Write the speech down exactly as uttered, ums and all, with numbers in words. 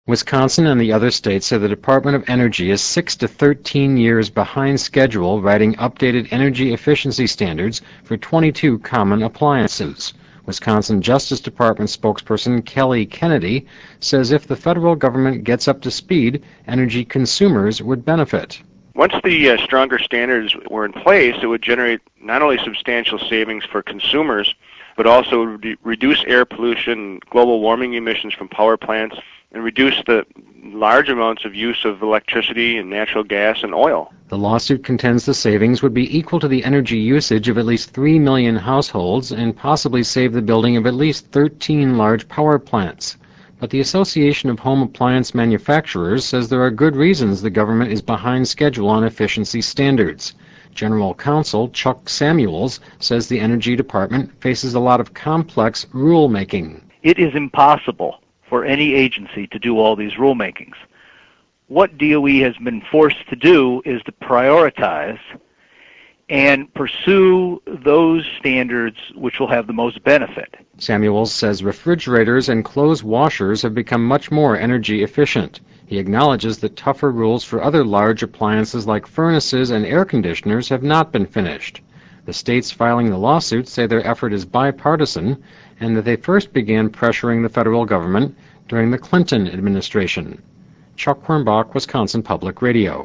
Wisconsin and the other states say the Department of Energy is six to thirteen years behind schedule writing updated energy efficiency standards for twenty-two common appliances. Wisconsin Justice Department spokesperson Kelly Kennedy says if the federal government gets up to speed, energy consumers would benefit. Once the uh, stronger standards were in place, it would generate not only substantial savings for consumers, but also re- reduce air pollution, global warming emissions from power plants, and reduce the large amounts of use of electricity and natural gas and oil. The lawsuit contends the savings would be equal to the energy usage of at least three million households and possibly save the building of at least thirteen large power plants. But the Association of Home Appliance Manufacturers says there are good reasons the government is behind schedule on efficiency standards. General Counsel Chuck Samuels says the Energy Department faces a lot of complex rulemaking. It is impossible for any agency to do all these rulemakings. What D O E has been forced to do is to prioritize and pursue those standards which will have the most benefit. Samuels says refrigerators and clothes washers have become much more energy efficient. He acknowledges that tougher rules for other large appliances like furnaces and air conditioners have not been finished. The states filing the lawsuit say their effort is bipartisan and that they first began pressuring the federal government during the Clinton administration. Chuck Quirmbach, Wisconsin Public Radio.